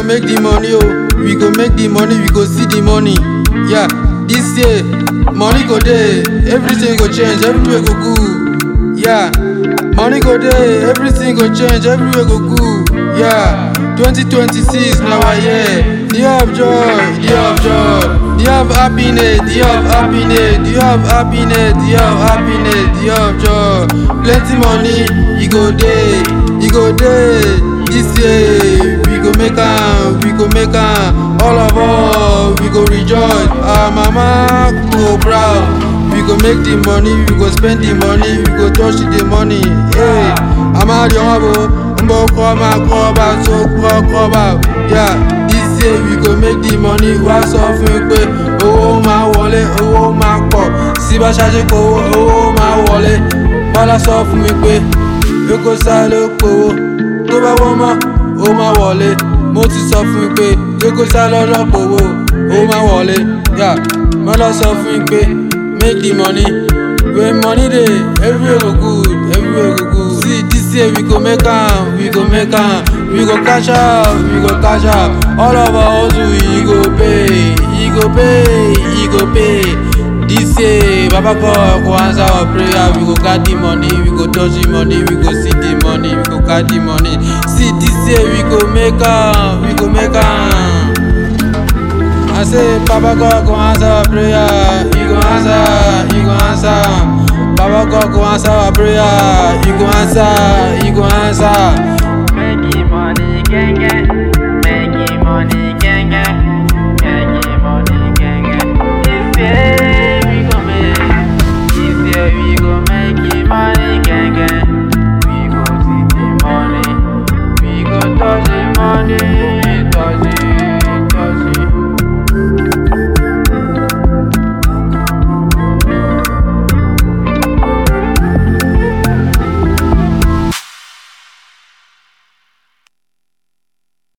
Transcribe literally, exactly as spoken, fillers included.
make the money, oh. We go make the money, we go see the money. Yeah, this year, money go there, everything go change, everywhere go good. Yeah, money go there, everything go change, everywhere go good. Yeah, twenty twenty-six now I hear. Do you have joy? Do you have joy? Do you have happiness? Do you have happiness? Do you have happiness? Do you have happiness? Do you have joy? Plenty money, you go there, you go there. This year, we go make am, we go make am. All of us, we go rejoice. Our mama go proud. We go make the money, we go spend the money, we go touch the money. Hey, I'm out your habo, mbo koma koba, so koba. Yeah, this year we go make the money. What's off me pé owó máa wọlé, owó máa pọ̀. Sí bá ṣáṣe kó owó máa wọlé. Bọ́lá sọ fún mi pé Eko sá ló powó. Tó bá wọ́n mọ́, ó máa wọlé. Mo ti sọ fún mi pé Eko sá lọ́lọ́ powó, ó máa wọlé. Yeah, Bọ́lá sọ fún mi pé make the money. When money dey, everywhere go good, everywhere go good. See, this year we go make am, we go make am. We go cash out, we go cash out. All of our hustle, he go pay, he go pay, he go pay. This year, Baba God go answer our prayer. We go get the money, we go touch the money, we go see the money, we go get the money. See, this year we go make am, we go make am. I say, Baba God go answer our prayer. He go answer, he go answer. Baba God go answer our prayer. He go answer.